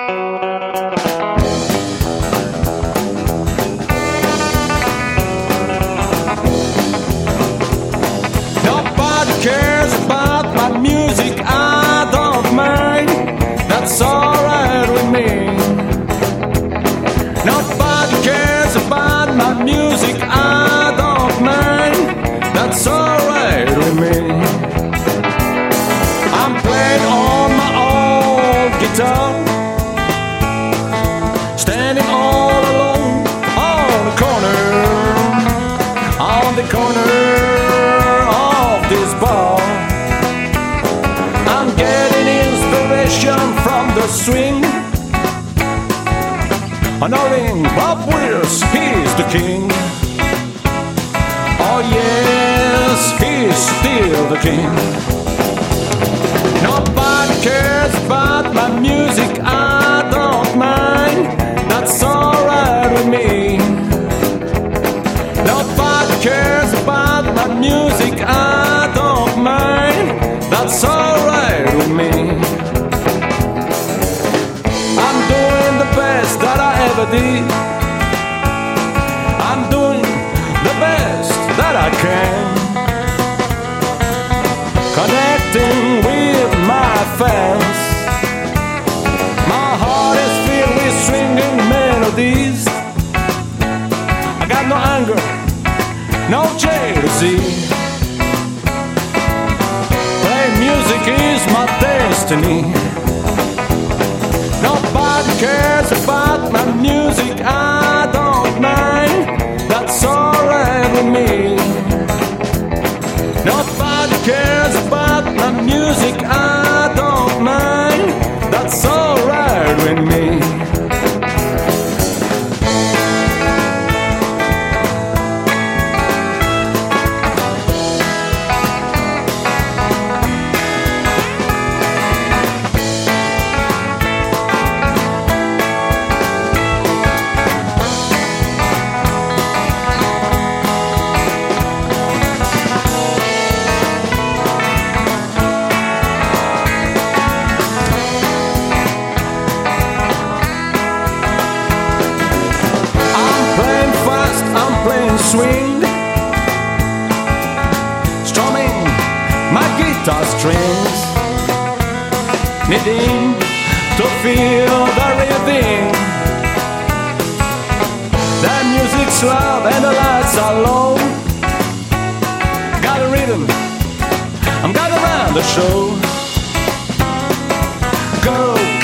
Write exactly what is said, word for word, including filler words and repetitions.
Nobody cares about my music, I don't mind. That's alright with me. Nobody cares about my music, I don't mind. That's alright with me. I'm playing on my old guitar, standing all alone on the corner, on the corner of this bar. I'm getting inspiration from the swing, knowing Bob Wills, he's the king. Oh yes, he's still the king. Nobody cares about my music, I don't mind. That's alright with me. Nobody cares about my music, I don't mind. That's alright with me. I'm doing the best that I ever did. I'm doing the best that I can, connecting with my fans. My heart is filled with swinging melodies. I got no anger, no jealousy. Playing music is my destiny. Nobody cares about my music, I don't mind. That's alright with me. Nobody cares about my music, I don't mind. That's alright with me. Swing, strumming my guitar strings, needing to feel the rhythm. The music's loud and the lights are low. Got a rhythm, I'm got around the show. Go.